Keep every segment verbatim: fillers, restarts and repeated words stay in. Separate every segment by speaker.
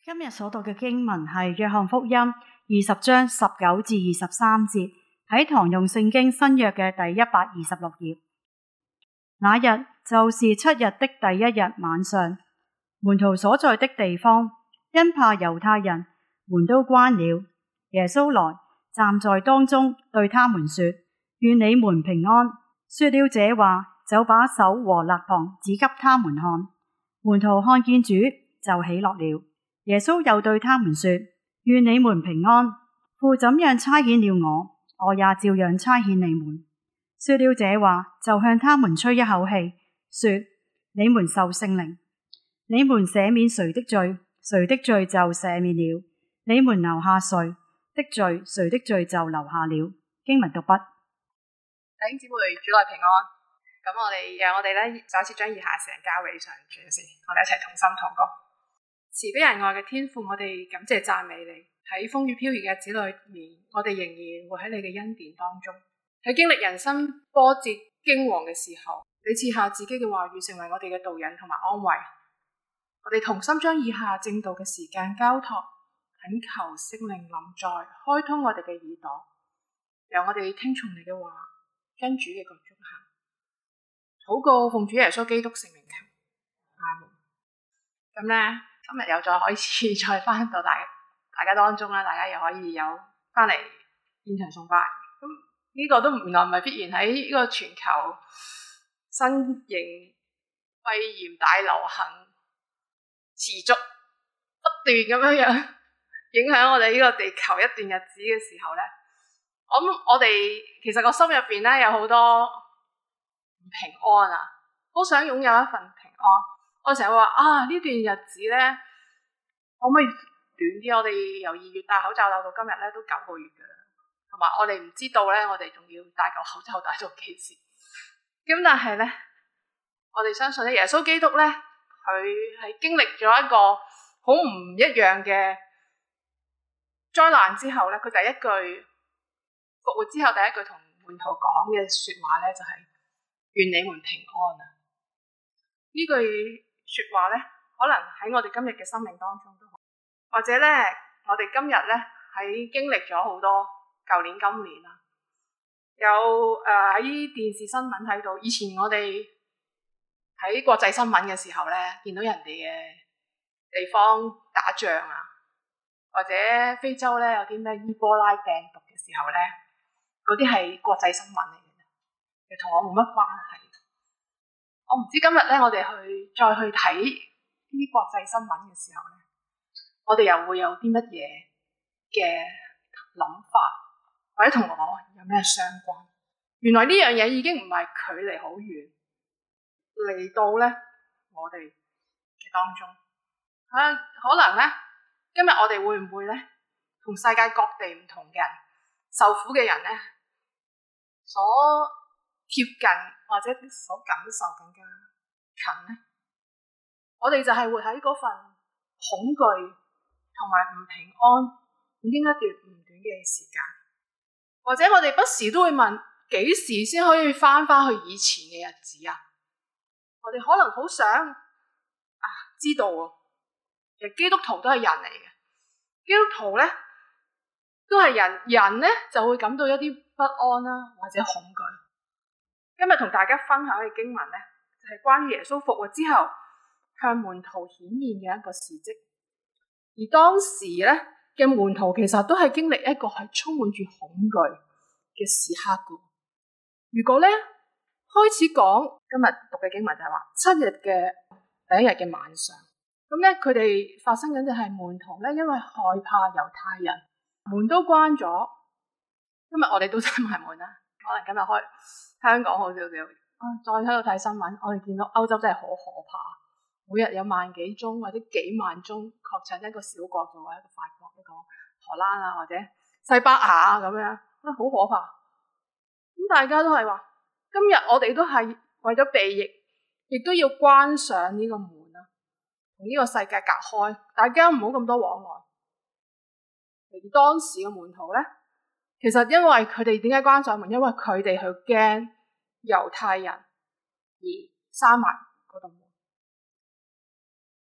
Speaker 1: 今日所讀嘅經文係約翰福音二十章十九至二十三節，喺堂用聖經新約嘅第一百二十六頁。那日就是七日的第一日晚上，門徒所在的地方，因怕猶太人，門都關了。耶穌來站在當中，對他們說：願你們平安。說了這話，就把手和肋旁指給他們看。門徒看見主，就喜樂了。耶穌又對他們說：願你們平安。父怎樣差遣了我，我也照樣差遣你們。說了這話，就向他們吹一口氣，說：你們受聖靈。你們赦免誰的罪，誰的罪就赦免了；你們留下誰的罪，誰的罪就留下了。經文讀畢。
Speaker 2: 弟兄姊妹，主內平安。咁我哋讓我哋咧再一次將以下時間交俾上主先，我哋一齊同心禱告。慈悲仁愛嘅天父，我哋感謝讚美你。喺風雨飄搖嘅日子裏面，我哋仍然活喺你嘅恩典當中。喺經歷人生波折驚惶嘅時候，你賜下自己嘅話語成為我哋嘅導引同埋安慰。我哋同心將以下正道嘅時間交託，懇求聖靈臨在，開通我哋嘅耳朵，讓我哋聽從你嘅話，跟主嘅腳蹤行。禱告奉主耶穌基督聖名求，阿門。咁咧，今日又再可以再翻到大大家當中啦，大家又可以有翻嚟現場崇拜。咁呢個都原來唔係必然喺呢個全球新型肺炎大流行持續不斷咁樣樣影響我哋呢個地球一段日子嘅時候咧，我諗我哋其實個心入邊咧有好多唔平安啊，好想擁有一份平安。我成日話啊，呢段日子咧可唔可以短啲？我哋由二月戴口罩戴到今日咧都九個月噶啦，同埋我哋唔知道咧，我哋仲要戴個口罩戴到幾時？咁但係咧，我哋相信咧，耶穌基督咧，佢係經歷咗一個好唔一樣嘅災難之後咧，佢第一句復活之後第一句同門徒講嘅說話咧，就係願你們平安啊！呢句說話咧，可能喺我哋今日嘅生命當中都好，或者咧，我哋今日咧喺經歷咗好多舊年今年啊，有誒喺電視新聞睇到，以前我哋喺國際新聞嘅時候咧，見到人哋嘅地方打仗啊，或者非洲咧有啲咩伊波拉病毒嘅時候咧，嗰啲係國際新聞嚟嘅，同我冇乜關係。我唔知今日咧，我哋去再去睇呢啲國際新聞嘅時候咧，我哋又會有啲乜嘢嘅諗法，或者同我有咩相關？原來呢樣嘢已經唔係距離好遠嚟到咧我哋嘅當中。啊，可能咧今日我哋會唔會咧同世界各地唔同嘅人受苦嘅人咧所貼近或者所感受更加近呢？我哋就係活喺嗰份恐懼同埋唔平安已經一段唔短嘅時間，或者我哋不時都會問幾時先可以翻翻去以前嘅日子啊？我哋可能好想啊知道啊，其實基督徒都係人嚟嘅，基督徒咧都係人，人咧就會感到一啲不安啦，或者恐懼。今日同大家分享嘅經文咧，就係關於耶穌復活之後向門徒顯現嘅一個事蹟。而當時咧嘅門徒其實都係經歷一個係充滿住恐懼嘅時刻噶。如果咧開始講今日讀嘅經文就係話七日嘅第一日嘅晚上，咁咧佢哋發生緊就係門徒咧因為害怕猶太人，門都關咗。今日我哋都閂埋門啦，可能今日開香港好少少，啊，再喺度睇新聞，我哋見到歐洲真係好可怕，每日有萬幾宗或者幾萬宗確診，一個小國就話一個法國、一個荷蘭啊，或者西班牙啊咁樣，啊，好可怕。咁大家都係話，今日我哋都係為咗避疫，亦都要關上呢個門啊，同呢個世界隔開，大家唔好咁多往來。而當時嘅門徒咧，其實因為佢哋點解關上門？因為佢哋去驚猶太人而閂埋嗰道門。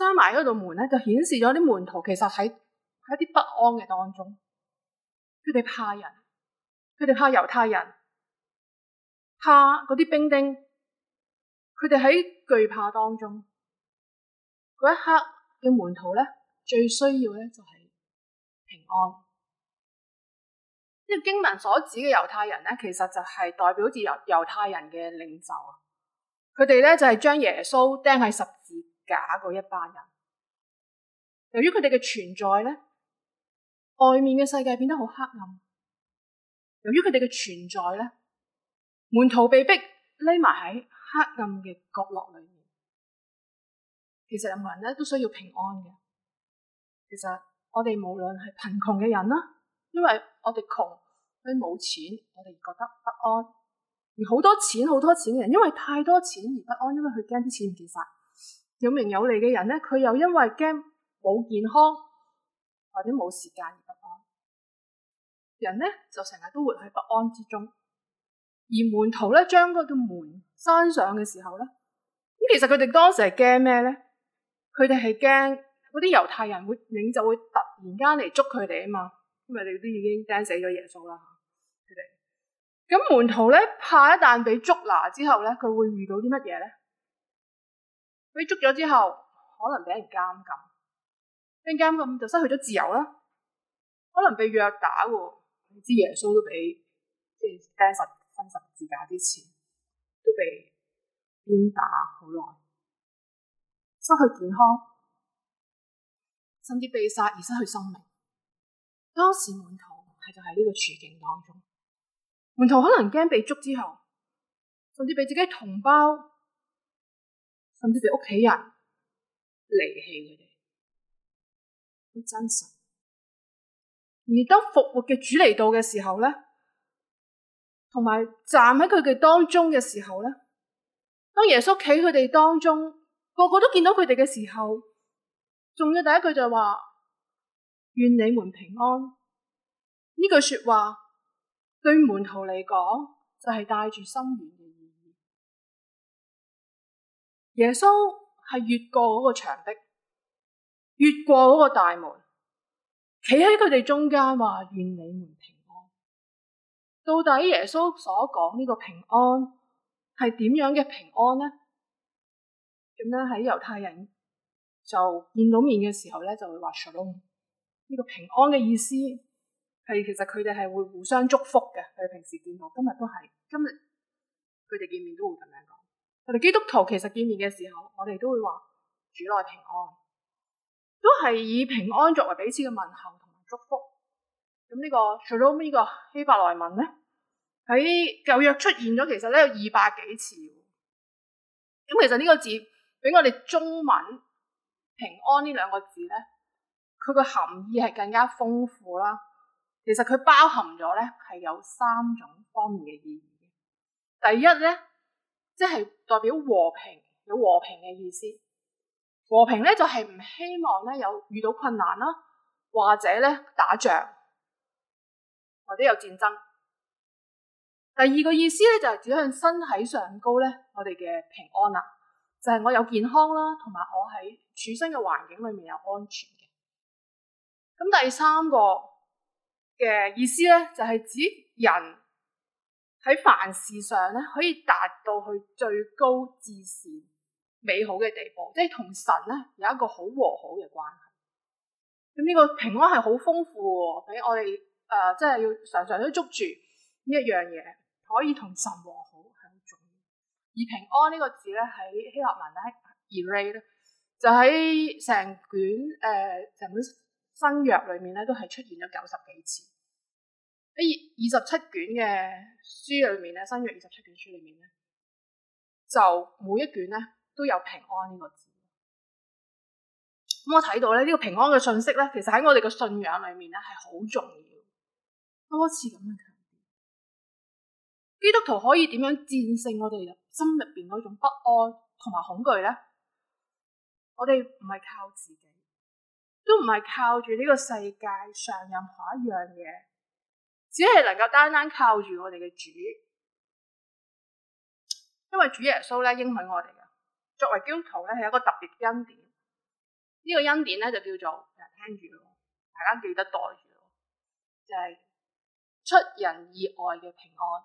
Speaker 2: 閂埋嗰道門咧，就顯示咗啲門徒其實喺喺一啲不安嘅當中，佢哋怕人，佢哋怕猶太人，怕嗰啲兵丁，佢哋喺懼怕當中。嗰一刻嘅門徒咧，最需要咧就係平安。呢個經文所指嘅猶太人咧，其實就係代表住猶猶太人嘅領袖啊。佢哋咧就係將耶穌釘喺十字架嗰一班人。由於佢哋嘅存在咧，外面嘅世界變得好黑暗。由於佢哋嘅存在咧，門徒被逼匿埋喺黑暗嘅角落裏面。其實任何人咧都需要平安嘅。其實我哋無論係貧窮嘅人啦，因為我哋窮，所以冇錢，我哋覺得不安；而好多錢、好多錢嘅人，因為太多錢而不安，因為佢驚啲錢唔見晒。有名有利嘅人咧，佢又因為驚冇健康或者冇時間而不安。人咧就成日都活喺不安之中。而門徒咧將嗰道門閂上嘅時候咧，咁其實佢哋當時係驚咩咧？佢哋係驚嗰啲猶太人會領袖會突然間嚟捉佢哋啊嘛，因為佢哋都已經釘死咗耶穌啦。佢哋咁門徒咧怕一旦被捉拿之後咧，佢會遇到啲乜嘢咧？被捉咗之後，可能俾人監禁，俾人監禁就失去咗自由啦。可能被虐打喎，你知耶穌都俾即係釘十分十字架之前，都被鞭打好耐。失去健康，甚至被殺而失去生命。當時門徒係就喺呢個處境當中，門徒可能驚被捉之後，甚至被自己同胞，甚至被屋企人離棄佢哋，好真實。而當復活嘅主嚟到嘅時候咧，同埋站喺佢哋當中嘅時候咧，當耶穌企佢哋當中。個個都見到佢哋嘅時候，仲要第一句就話願你們平安。呢句說話對門徒嚟講就係帶住深遠嘅意義。耶穌係越過嗰個牆壁，越過嗰個大門，企喺佢哋中間話願你們平安。到底耶穌所講呢個平安係點樣嘅平安呢？咁咧喺猶太人就見到面嘅時候咧，就會話 Shalom。呢個平安嘅意思係其實佢哋係會互相祝福嘅。佢哋平時見到，今日都係，今日佢哋見面都會咁樣講。我哋基督徒其實見面嘅時候，我哋都會話主內平安，都係以平安作為彼此嘅問候同埋祝福。咁呢個 Shalom 呢個希伯來文咧喺舊約出現咗，其實咧有二百幾次。咁其實呢個字，俾我哋中文平安呢兩個字咧，佢個含義係更加豐富啦。其實佢包含咗咧係有三種方面嘅意義。第一咧，即係代表和平，有和平嘅意思。和平咧就係唔希望咧有遇到困難啦，或者咧打仗，或者有戰爭。第二個意思咧就係指向身體上高咧，我哋嘅平安啦。就係我有健康啦，同埋我喺處身嘅環境裏面有安全嘅。咁第三個嘅意思咧，就係指人喺凡事上咧可以達到去最高至善美好嘅地步，即係同神咧有一個好和好嘅關係。咁呢個平安係好豐富喎，俾我哋誒，即係要常常都捉住呢一樣嘢，可以同神和好。而平安呢個字咧喺希臘文咧 ，ere 咧就喺成卷誒成、呃、本新約裏面咧都係出現咗九十幾次。喺二十七卷嘅書裏面咧，新約二十七卷書裏面咧，就每一卷咧都有平安呢個字。咁我睇到咧呢、這個平安嘅信息咧，其實喺我哋嘅信仰裏面咧係好重要，多次咁樣強調。基督徒可以點樣戰勝我哋心入邊嗰種不安同埋恐懼咧？我哋唔係靠自己，都唔係靠住呢個世界上任何一樣嘢，只係能夠單單靠住我哋嘅主。因為主耶穌咧應許我哋嘅，作為基督徒咧係一個特別恩典， 呢個恩典咧就叫做聽住咯，大家記得袋住咯，就係出人意外嘅平安。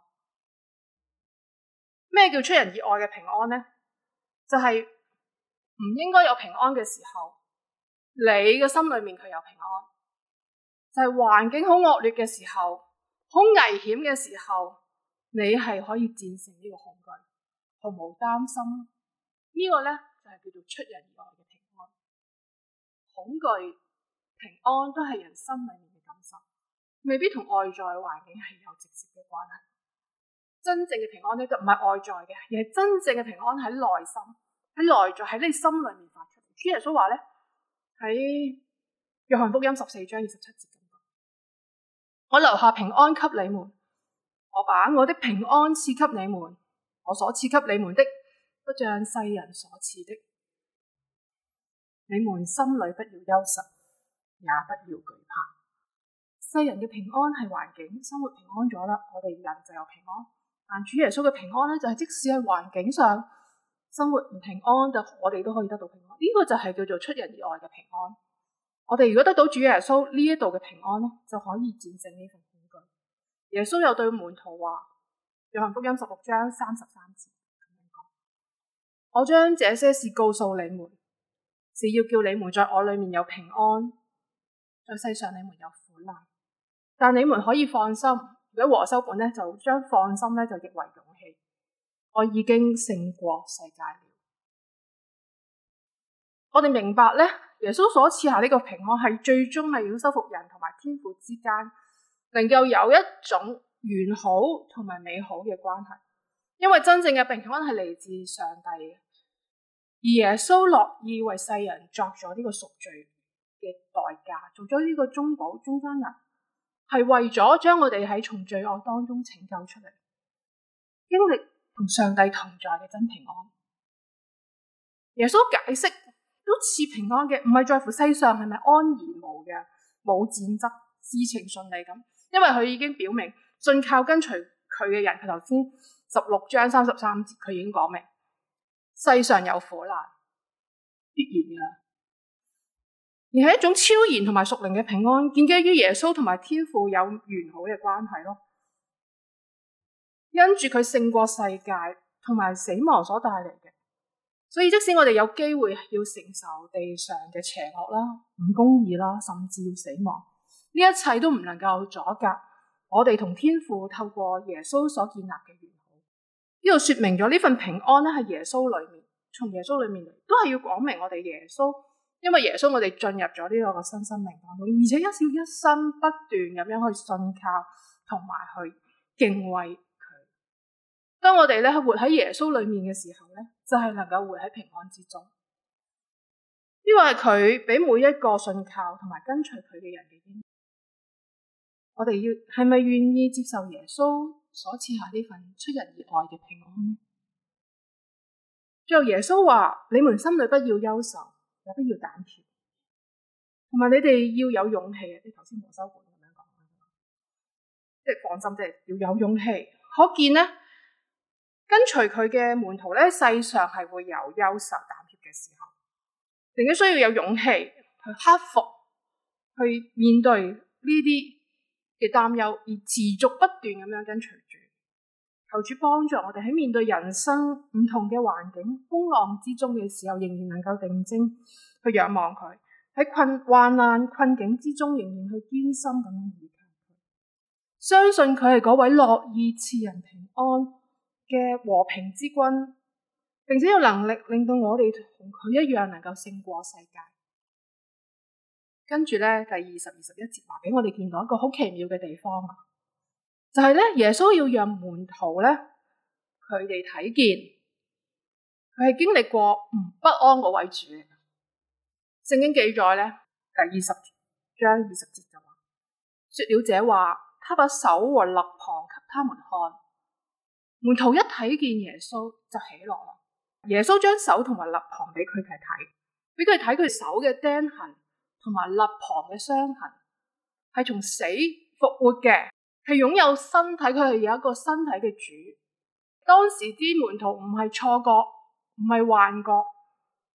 Speaker 2: 咩叫出人意外嘅平安呢？就係唔應該有平安嘅時候，你嘅心裏面佢有平安。就係環境好惡劣嘅時候，好危險嘅時候，你係可以戰勝呢個恐懼，毫無擔心。呢個呢，就係叫做出人意外嘅平安。恐懼、平安都係人心裏面嘅感受，未必同外在環境係有直接嘅關係。真正嘅平安呢，就唔係外在嘅，而係真正嘅平安喺內心，喺內在，喺你心裏面發出嚟。主耶穌話呢，喺約翰福音十四章二十七節咁講：我留下平安給你們，我把我的平安賜給你們，我所賜給你們的，不像世人所賜的。你們心裏不要憂愁，也不要懼怕。世人嘅平安係環境，生活平安咗啦，我哋人就有平安。但主耶穌嘅平安咧，就係即使喺環境上生活唔平安，就我哋都可以得到平安。呢個就係叫做出人意外嘅平安。我哋如果得到主耶穌呢一度嘅平安咧，就可以戰勝呢份恐懼。耶穌又對門徒話：約翰福音十六章三十三節咁樣講：我將這些事告訴你們，是要叫你們在我裏面有平安。在世上你們有苦難，但你們可以放心。如果和修本咧，就將放心咧就譯為勇氣。我已經勝過世界了。我哋明白咧，耶穌所賜下呢個平安係最終係要修復人同埋天父之間，能夠有一種完好同埋美好嘅關係。因為真正嘅平安係嚟自上帝嘅，而耶穌樂意為世人作咗呢個贖罪嘅代價，做咗呢個中保中間人。係為咗將我哋喺從罪惡當中拯救出嚟，經歷同上帝同在嘅真平安。耶穌解釋都賜平安嘅，唔係在乎世上係咪安然無恙、冇戰爭、事情順利咁，因為佢已經表明信靠跟隨佢嘅人，佢頭先十六章三十三節佢已經講明，世上有苦難，必然嘅。而係一種超然同埋屬靈嘅平安，建基於耶穌同埋天父有完好嘅關係咯。因住佢勝過世界同埋死亡所帶嚟嘅，所以即使我哋有機會要承受地上嘅邪惡啦、唔公義啦，甚至要死亡，呢一切都唔能夠阻隔我哋同天父透過耶穌所建立嘅完好。呢度說明咗呢份平安咧係耶穌裏面，從耶穌裏面嚟，都係要講明我哋耶穌。因為耶穌我哋進入咗呢個新生命當中，而且一笑一生不斷咁樣去信靠同埋去敬畏佢。當我哋咧活喺耶穌裏面嘅時候咧，就係、是、能夠活喺平安之中。呢個係佢俾每一個信靠同埋跟隨佢嘅人嘅應許。我哋要係咪願意接受耶穌所賜下呢份出人意外嘅平安呢？最後耶穌話：你們心裏不要憂愁，也不要膽怯，同埋你哋要有勇氣啊！即係頭先和修本咁樣講，即係放心，即係要有勇氣。可見咧，跟隨佢嘅門徒咧，世上係會有憂愁、膽怯嘅時候，並且需要有勇氣去克服、去面對呢啲嘅擔憂，而持續不斷咁樣跟隨住。求主幫助我哋喺面對人生唔同嘅環境風浪之中嘅時候，仍然能夠定睛去仰望佢；喺困患難困境之中，仍然去堅心咁樣依靠佢，相信佢係嗰位樂意賜人平安嘅和平之君，並且有能力令到我哋同佢一樣能夠勝過世界。跟住咧，第二十、二十一節話俾我哋見到一個好奇妙嘅地方啊！就係咧，耶穌要讓門徒咧，佢哋睇見佢係經歷過唔不安嗰位主。聖經記載咧，第二十章二十節就話：說了這話，他把手和肋旁給他們看。門徒一睇見耶穌就喜樂啦。耶穌將手同埋肋旁俾佢哋睇，俾佢哋睇佢手嘅釘痕同埋肋旁嘅傷痕，係從死復活嘅。係擁有身體，佢係有一個身體嘅主。當時啲門徒唔係錯覺，唔係幻覺，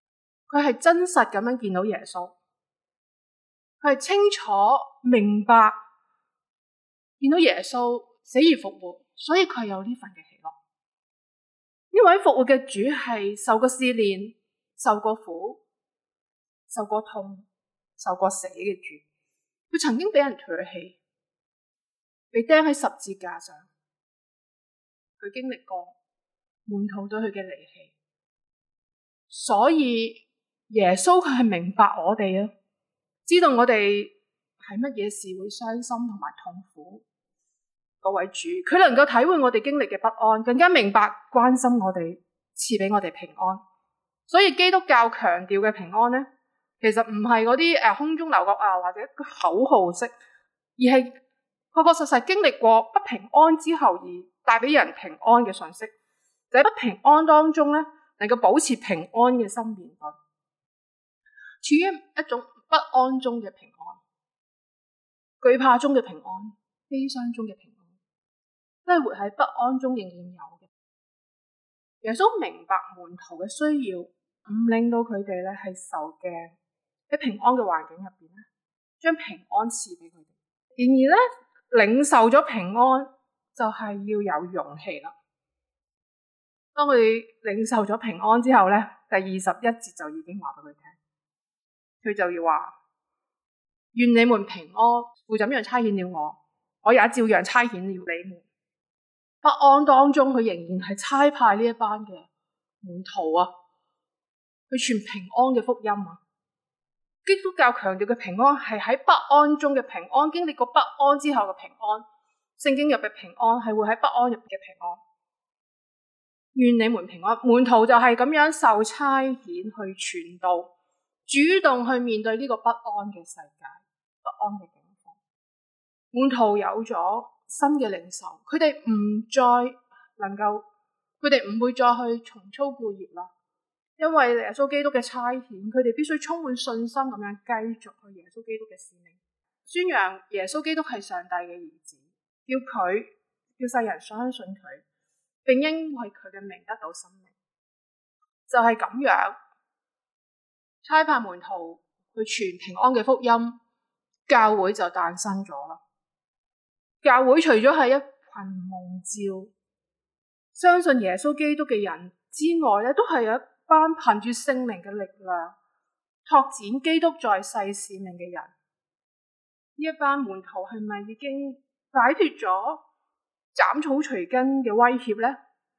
Speaker 2: 佢係真實咁樣見到耶穌，佢係清楚明白見到耶穌死而復活，所以佢有呢份嘅喜樂。呢位復活嘅主係受過試煉、受過苦、受過痛、受過死嘅主。佢曾經俾人唾棄，被釘喺十字架上，佢經歷過門徒對佢嘅離棄，所以耶穌佢係明白我哋啊，知道我哋係乜嘢事會傷心同埋痛苦。嗰位主，佢能夠體會我哋經歷嘅不安，更加明白關心我哋，賜俾我哋平安。所以基督教強調嘅平安呢，其實唔係嗰啲誒空中樓閣啊，或者口號式，而係確確實實經歷過不平安之後而帶俾人平安嘅信息。就喺不平安當中咧，能夠保持平安嘅心面對，處於一種不安中嘅平安，懼怕中嘅平安，悲傷中嘅平安，都係活喺不安中仍然有嘅。耶穌明白門徒嘅需要，唔令到佢哋咧係受驚，喺平安嘅環境入邊咧，將平安賜俾佢哋。然而咧，領受咗平安就係要有勇氣啦。當佢領受咗平安之後咧，第二十一節就已經話俾佢聽，佢就要話：願你們平安，父怎樣差遣了我，我也照樣差遣了你們。不安當中，佢仍然係差派呢一班嘅門徒啊，去傳平安嘅福音啊。基督教強調嘅平安係喺不安中嘅平安，經歷過不安之後嘅平安。聖經入嘅平安係會喺不安入嘅平安。願你們平安，門徒就係咁樣受差遣去傳道，主動去面對呢個不安嘅世界，不安嘅境況。門徒有咗新嘅領受，佢哋唔再能夠，佢哋唔會再去重操故業啦。因為耶穌基督嘅差遣，佢哋必須充滿信心咁樣繼續去耶穌基督嘅使命，宣揚耶穌基督係上帝嘅兒子，叫佢叫世人相信佢，並因為佢嘅名得到生命。就係咁樣，差派門徒去傳平安嘅福音，教會就誕生咗啦。教會除咗係一群蒙召相信耶穌基督嘅人之外咧，都係有一班憑住聖靈嘅力量拓展基督在世使命嘅人。呢一班門徒係咪已經擺脫咗斬草除根嘅威脅咧？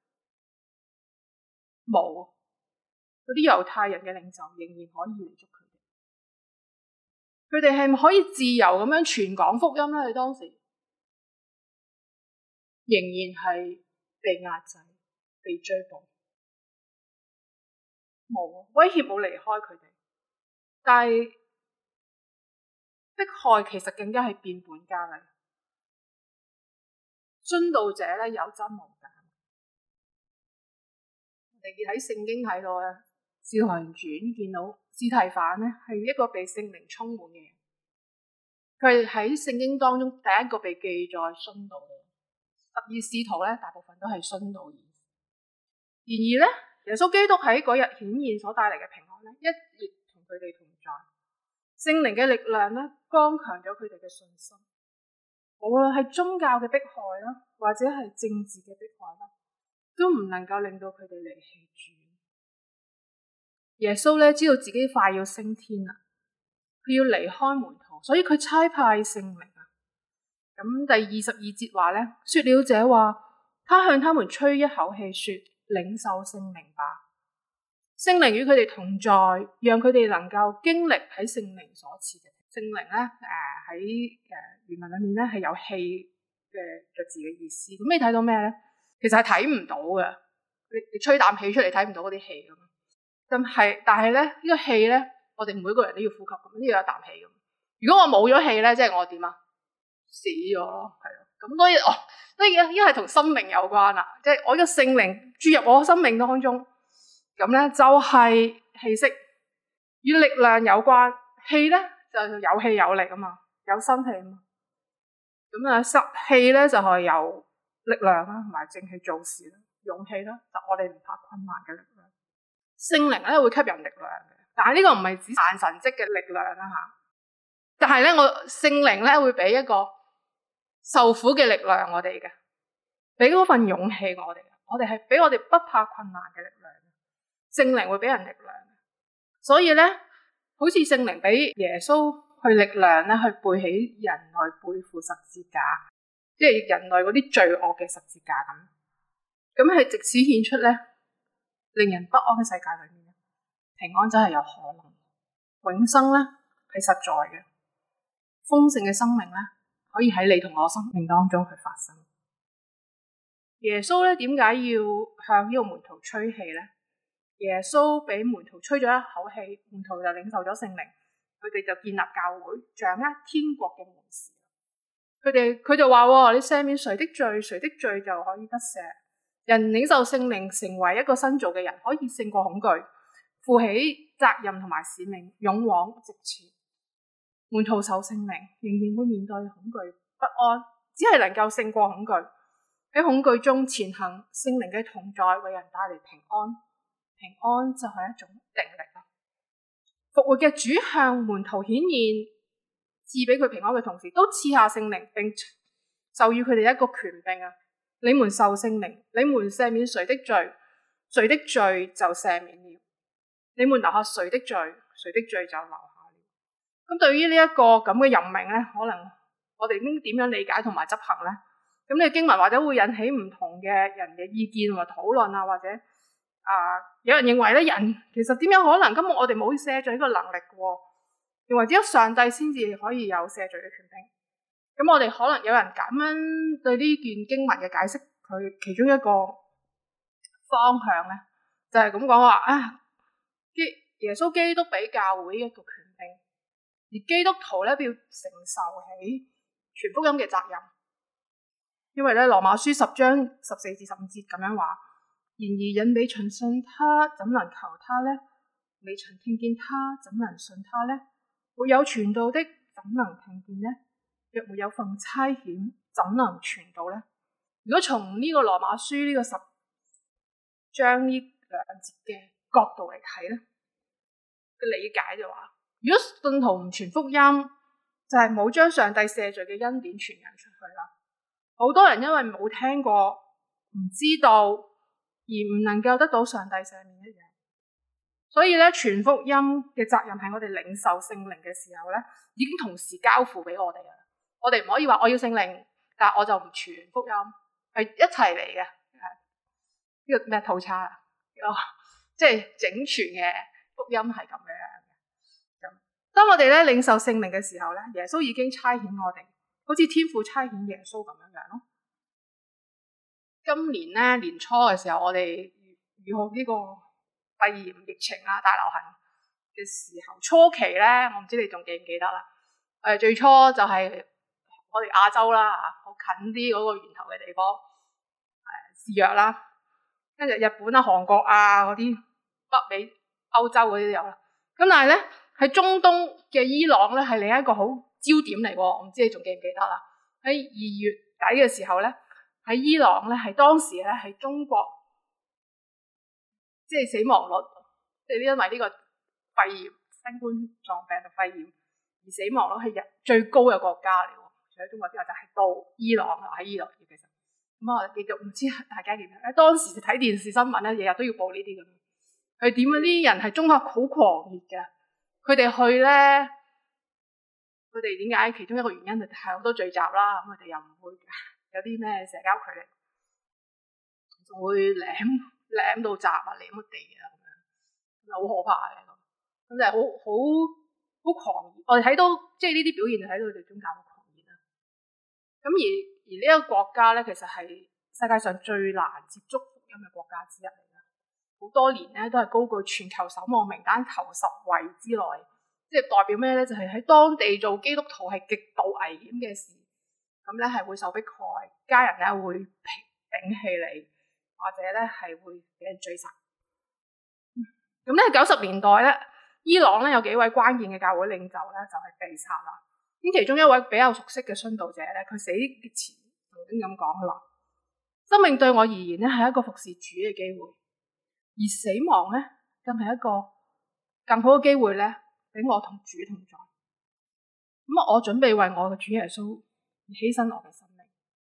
Speaker 2: 冇，嗰啲猶太人嘅領袖仍然可以嚟捉佢哋。佢哋係咪可以自由咁樣傳講福音咧？佢當時仍然係被壓制、被追捕。冇，威脅冇離開佢哋，但係迫害其實更加係變本加厲。殉道者咧有增無減。我哋喺聖經睇到咧，《使徒行傳》見到司提反咧係一個被聖靈充滿嘅人，佢係喺聖經當中第一個被記載殉道嘅人。十二使徒咧大部分都係殉道而。然而咧，耶穌基督喺嗰日顯現所帶嚟嘅平安咧，一直同佢哋同在。聖靈嘅力量咧，剛強咗佢哋嘅信心。無論係宗教嘅迫害啦，或者係政治嘅迫害啦，都唔能夠令到佢哋離棄主。耶穌咧知道自己快要升天啦，佢要離開門徒，所以佢差派聖靈啊。咁第二十二節話咧，說了這話，他向他們吹一口氣，說：領受聖靈吧。聖靈與佢哋同在，讓佢哋能夠經歷喺聖靈所賜嘅。聖靈咧，誒喺誒原文裏面咧係有氣嘅嘅字嘅意思。咁你睇到咩咧？其實係睇唔到嘅。你你吹啖氣出嚟睇唔到嗰啲氣咁。咁係，但係咧呢個氣咧，我哋每個人都要呼吸咁，呢個有一啖氣咁。如果我冇咗氣咧，即係我點啊？死咗咯，係咯。咁所以哦，所以呢個係同生命有關啦。即係我呢個聖靈注入我生命當中，咁咧就係氣息，與力量有關。氣咧就有氣有力啊嘛，有生氣啊嘛。咁啊，濕氣咧就係有力量啦，同埋正氣做事啦，勇氣啦，就我哋唔怕困難嘅力量。聖靈咧會吸引力量嘅， 但係呢個唔係指行神蹟嘅力量啦吓。但係咧，我聖靈咧會俾一個受苦嘅力量我哋嘅，俾嗰份勇氣我哋，我哋係俾我哋不怕困難嘅力量。聖靈會俾人力量，所以咧，好似聖靈俾耶穌去力量咧，去背起人類背負十字架，即係人類嗰啲罪惡嘅十字架咁。咁係藉此顯出咧，令人不安嘅世界裏面，平安真係有可能，永生咧係實在嘅，豐盛嘅生命咧可以喺你同我生命當中去發生。耶穌咧點解要向呢個門徒吹氣咧？耶穌俾門徒吹咗一口氣，門徒就領受咗聖靈，佢哋就建立教會，掌握天國嘅門匙。佢哋佢就話：你赦免誰的罪，誰的罪就可以得赦。人領受聖靈，成為一個新造嘅人，可以勝過恐懼，負起責任同埋使命，勇往直前。門徒受聖靈，仍然會面對恐懼不安，只係能夠勝過恐懼，喺恐懼中前行。聖靈嘅同在為人帶嚟平安，平安就係一種定力啦。復活嘅主向門徒顯現，賜俾佢平安嘅同時，都賜下聖靈，並授予佢哋一個權柄啊！你們受聖靈，你們赦免誰的罪，誰的罪就赦免了；你們留下誰的罪，誰的罪就留下了。咁對於呢一個咁嘅任命咧，可能我哋應點樣理解同埋執行咧？咁呢個經文或者會引起唔同嘅人嘅意見或討論啊，或者啊、呃，有人認為咧，人其實點樣可能？根本我哋冇赦罪呢個能力嘅，認為只有上帝先至可以有赦罪嘅權柄。咁我哋可能有人咁樣對呢件經文嘅解釋，佢其中一個方向咧，就係咁講話啊，耶穌基督俾教會一個權柄，而基督徒咧要承受起傳福音嘅責任。因為咧羅馬書十章十四至十五節咁樣話：然而人未曾信他，怎能求他呢？未曾聽見他，怎能信他呢？沒有傳道的，怎能聽見呢？若沒有奉差遣，怎能傳道呢？如果從呢個羅馬書呢個十章呢兩節嘅角度嚟睇咧，嘅理解就話：如果信徒唔傳福音，就係冇將上帝赦罪嘅恩典傳揚出去啦。好多人因為冇聽過、唔知道，而唔能夠得到上帝赦免一樣。所以咧，傳福音嘅責任係我哋領受聖靈嘅時候咧，已經同時交付俾我哋啦。我哋唔可以話我要聖靈，但係我就唔傳福音，係一齊嚟嘅。呢個咩套餐啊？即係整全嘅福音係咁樣嘅。咁當我哋咧領受聖靈嘅時候咧，耶穌已經差遣我哋，好似天父差遣耶穌咁樣樣咯。今年咧年初嘅時候，我哋遇好呢個肺炎疫情啊，大流行嘅時候，初期咧，我唔知你仲記唔記得啦。誒，最初就係我哋亞洲啦，好近啲嗰個源頭嘅地方，誒肆虐啦，跟住日本啊、韓國啊嗰啲北美、歐洲嗰啲都有啦。咁但係咧喺中東嘅伊朗咧係另一個好焦點嚟喎，我唔知你仲記唔記得啦？喺二月底嘅時候咧，喺伊朗咧係當時咧係中國即係、就是、死亡率，即係因為呢個肺炎、新冠狀病毒肺炎而死亡率係最高嘅國家嚟喎。除咗中國之外，就係到伊朗啦，喺伊朗其實咁啊，繼續唔知大家記唔記得？當時睇電視新聞咧，日日都要報呢啲咁。佢點啊？呢啲人係中學好狂熱嘅，佢哋去咧，佢哋點解？其中一個原因就係好多聚集啦，咁佢哋又唔會有啲咩社交距離，仲會舐舐到閘啊，舐到地啊咁樣，好可怕嘅咁。咁就係好好好狂熱。我哋睇到即係呢啲表現，就睇到佢哋宗教好狂熱啦。咁而而呢一個國家咧，其實係世界上最難接觸福音嘅國家之一嚟嘅。好多年咧都係高居全球守望名單頭十位之內，即係代表咩咧？就係、是、喺當地做基督徒係極度危險嘅事，咁咧係會受迫害，家人咧會摒棄你，或者咧係會俾人追殺。咁咧九十年代咧，伊朗咧有幾位關鍵嘅教會領袖咧就係、是、被殺啦。咁其中一位比較熟悉嘅殉道者咧，佢死前曾經咁講，佢話：生命對我而言咧係一個服侍主嘅機會。而死亡咧，更係一個更更好嘅機會咧，俾我同主同在。咁我準備為我嘅主耶穌而犧牲我嘅生命。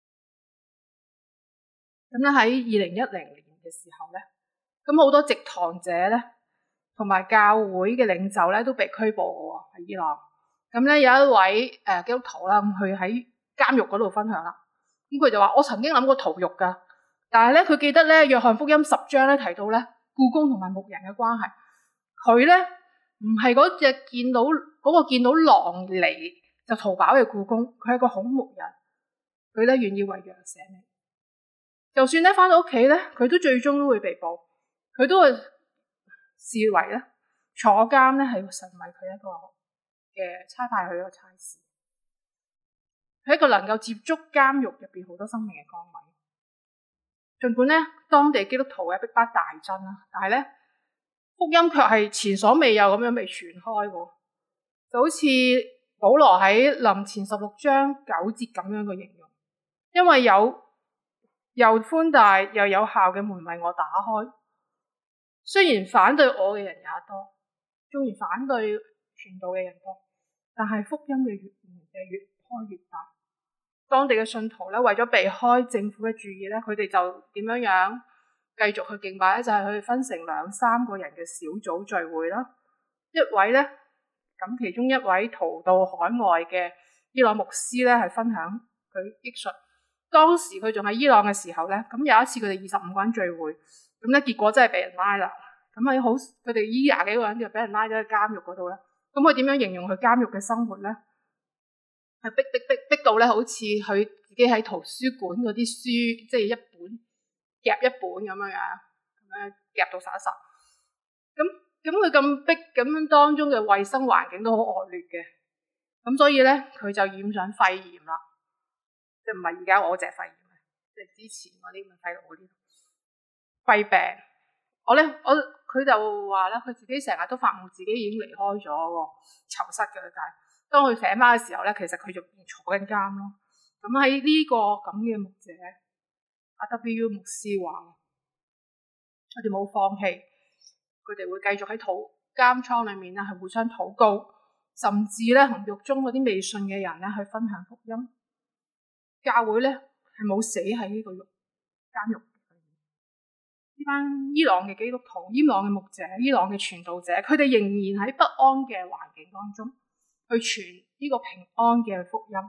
Speaker 2: 咁咧喺二零一零年嘅時候咧，咁好多植堂者咧，同埋教會嘅領袖咧都被拘捕嘅喎，喺伊朗。咁咧有一位誒、呃、基督徒啦，咁佢喺監獄嗰度分享啦。咁佢就話：我曾經諗過逃獄㗎，但係咧佢記得咧約翰福音十章咧提到咧僱工同埋牧人嘅關係。佢咧唔係嗰隻見到嗰、嗰個見到狼嚟就逃跑嘅僱工，佢係個好牧人，佢咧願意為羊捨命。就算咧返到屋企咧，佢都最終都會被捕，佢都會視為咧坐監咧係神為佢一個嘅差派佢一個差事，係一個能夠接觸監獄入邊好多生命嘅崗位。儘管咧當地基督徒嘅逼迫大增啦，但係咧福音卻係前所未有咁樣被傳開喎，就好似保羅喺林前十六章九節咁樣嘅形容，因為有又寬大又有效嘅門為我打開，雖然反對我嘅人也多，縱然反對傳道嘅人多，但係福音嘅越門嘅越開越大。當地嘅信徒咧，為咗避開政府嘅注意咧，佢哋就點樣樣繼續去敬拜咧？就係佢哋分成兩三個人嘅小組聚會啦。一位咧，咁其中一位逃到海外嘅伊朗牧師咧，係分享佢憶述。當時佢仲喺伊朗嘅時候咧，咁有一次佢哋二十五個人聚會，咁咧結果真係俾人拉啦。咁喺好佢哋依廿幾個人就俾人拉咗喺監獄嗰度啦。咁佢點樣形容佢監獄嘅生活咧？係逼逼逼逼到咧，好似佢自己喺圖書館嗰啲書，即係一本夾一本咁樣樣，咁樣夾到實一實。咁咁佢咁逼，咁樣當中嘅衛生環境都好惡劣嘅。咁所以咧，佢就染上肺炎啦，即係唔係而家我隻肺炎，即係之前嗰啲咁嘅肺癆嗰啲肺病。我咧，我佢就話咧，佢自己成日都發夢自己已經離開咗個囚室嘅，但係當佢醒返嘅時候咧，其實佢仲坐緊監咯。咁喺呢個咁嘅牧者阿 W 牧師話，佢哋冇放棄，佢哋會繼續喺土監倉裏面咧，係互相禱告，甚至咧同獄中嗰啲未信嘅人咧去分享福音。教會咧係冇死喺呢個獄監獄。呢班伊朗嘅基督徒、伊朗嘅牧者、伊朗嘅傳道者，佢哋仍然喺不安嘅環境當中去傳呢個平安嘅福音。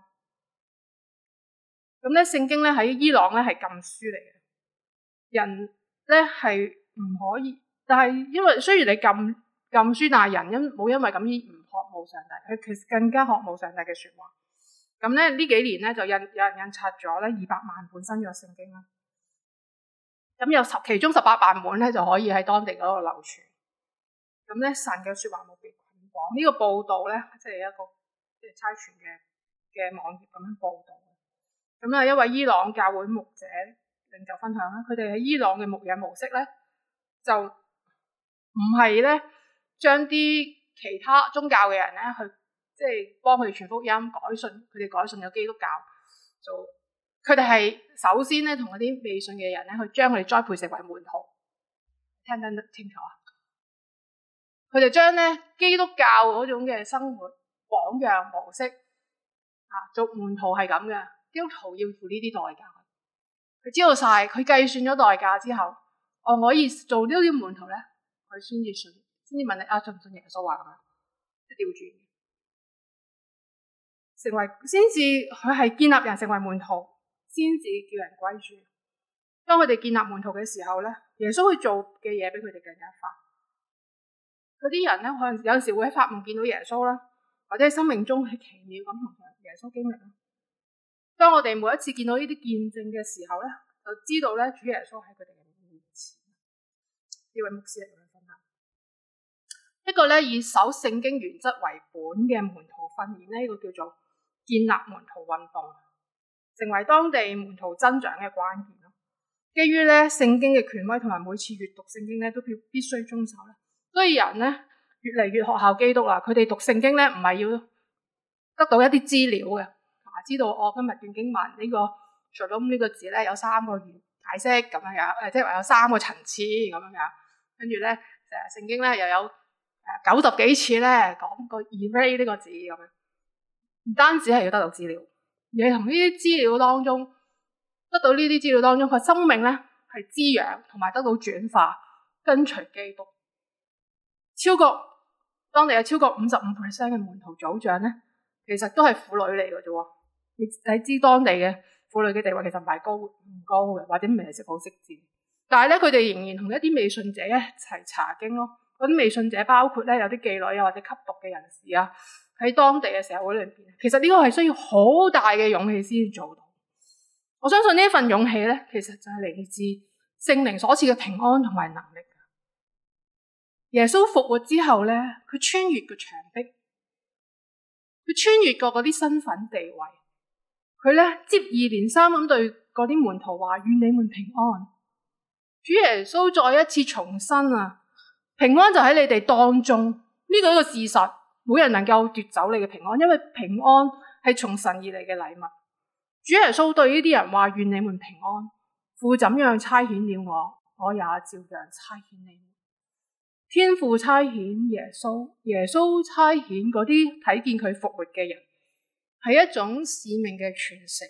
Speaker 2: 咁咧，聖經咧喺伊朗咧係禁書嚟嘅，人咧係唔可以。但係因為雖然你禁禁書，但係人因冇因為咁而唔渴慕上帝，佢其實更加渴慕上帝嘅說話。咁咧呢幾年咧就印有人印刷咗咧二百萬本新約聖經啦。咁有十其中十八版本咧就可以喺當地嗰度流傳。咁咧神嘅說話冇被捆綁。呢、這個報道咧即係一個即係差傳嘅嘅網頁咁樣報道。咁啊一位伊朗教會牧者領袖分享啦，佢哋喺伊朗嘅牧養模式咧就唔係咧將啲其他宗教嘅人咧去即係幫佢哋傳福音改信，佢哋改信咗基督教做。佢哋係首先咧，同嗰啲未信嘅人咧，去將佢哋栽培成為門徒。聽得清楚啊？佢哋將咧基督教嗰種嘅生活榜樣模式啊，做門徒係咁嘅。基督徒要付呢啲代價。佢知道晒，佢計算咗代價之後，我可以做呢啲門徒咧，佢先至信，先至問你啊，信唔信耶穌啊？咁樣即係調轉，成為先至佢係建立人成為門徒。先至叫人歸主。當佢哋建立門徒嘅時候咧，耶穌會做嘅嘢比佢哋更加快。嗰啲人咧，可能有陣時會喺發夢見到耶穌啦，或者喺生命中係奇妙咁同耶穌經歷啦。當我哋每一次見到呢啲見證嘅時候咧，就知道咧主耶穌喺佢哋嘅面前。呢位牧師嚟咁樣分享。一個咧以守聖經原則為本嘅門徒訓練咧，呢個叫做建立門徒運動。成為當地門徒增長嘅關鍵咯。基於咧聖經嘅權威同埋每次閱讀聖經咧都必必須遵守咧，所以人咧越嚟越學效基督啦。佢哋讀聖經咧唔係要得到一啲資料嘅，啊知道我、哦、今日段經文呢、這個 shalom 呢個字咧有三個解釋咁樣樣，誒即係話有三個層次咁樣樣。跟住咧誒聖經咧又有九十幾次咧講個 erase 呢個字咁樣，唔單止係要得到資料，而係從呢啲資料當中得到呢啲資料當中，佢生命咧係滋養同埋得到轉化，跟隨基督。超過當地有超過五十五 percent 嘅門徒組長咧，其實都係婦女嚟嘅啫。你你知當地嘅婦女嘅地位其實唔係高唔高嘅，或者唔係識好識字，但係咧佢哋仍然同一啲未信者一齊查經咯。嗰啲未信者包括咧有啲妓女啊或者吸毒嘅人士啊，喺當地嘅社會裏邊，其實呢個係需要好大嘅勇氣先做到。我相信呢一份勇氣咧，其實就係嚟自聖靈所賜嘅平安同埋能力。耶穌復活之後咧，佢穿越個牆壁，佢穿越過嗰啲身份地位，佢咧接二連三咁對嗰啲門徒話：願你們平安。主耶穌再一次重申啊，平安就喺你哋當中，呢個一個事實，冇人能夠奪走你嘅平安，因為平安係從神而嚟嘅禮物。主耶穌對呢啲人話：願你們平安，父怎樣差遣了我，我也照樣差遣你們。天父差遣耶穌，耶穌差遣嗰啲睇見佢復活嘅人，係一種使命嘅傳承。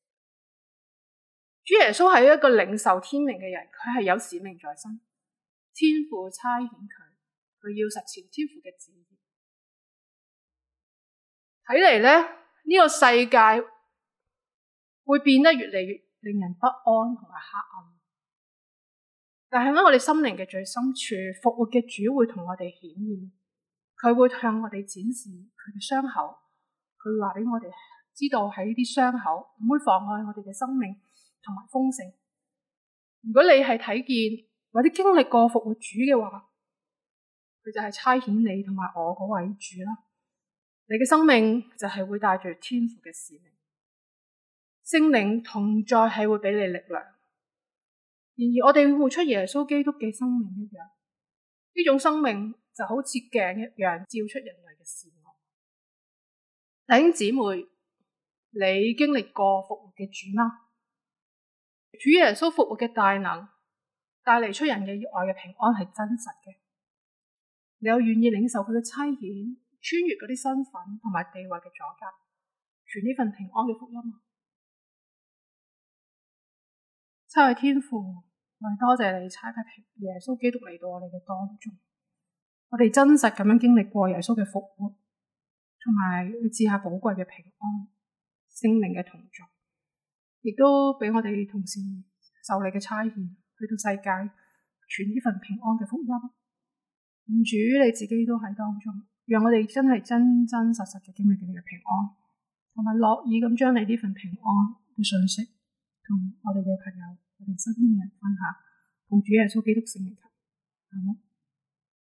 Speaker 2: 主耶穌係一個領受天命嘅人，佢係有使命在身。天父差遣佢，佢要實踐天父嘅旨意。睇嚟咧，呢個世界會變得越嚟越令人不安同埋黑暗。但係喺我哋心靈嘅最深處，復活嘅主會同我哋顯現，佢會向我哋展示佢嘅傷口，佢會話俾我哋知道喺呢啲傷口唔會妨礙我哋嘅生命同埋豐盛。如果你係睇見或者經歷過復活主嘅話，佢就係差遣你同埋我嗰位主啦。你嘅生命就係會帶住天父嘅使命，聖靈同在係會俾你力量。然而我哋會活出耶穌基督嘅生命一樣，呢種生命就好似鏡一樣照出人類嘅善惡。弟兄姊妹，你經歷過復活嘅主嗎？主耶穌復活嘅大能帶嚟出人嘅意外嘅平安係真實嘅。你有願意領受佢嘅差遣，穿越嗰啲身份同埋地位嘅阻隔，傳呢份平安嘅福音嗎？七位天父，我哋多謝你差派耶穌基督嚟到我哋嘅當中，我哋真實咁樣經歷過耶穌嘅復活，同埋佢賜下寶貴嘅平安、聖靈嘅同在，亦都俾我哋同時受你嘅差遣，去到世界傳呢份平安嘅福音。願主你自己都喺當中，讓我哋真係真真實實嘅經歷你嘅平安，同埋樂意咁將你呢份平安嘅信息同我哋嘅朋友、我哋身邊嘅人分享，同主耶穌基督聖名求，阿們。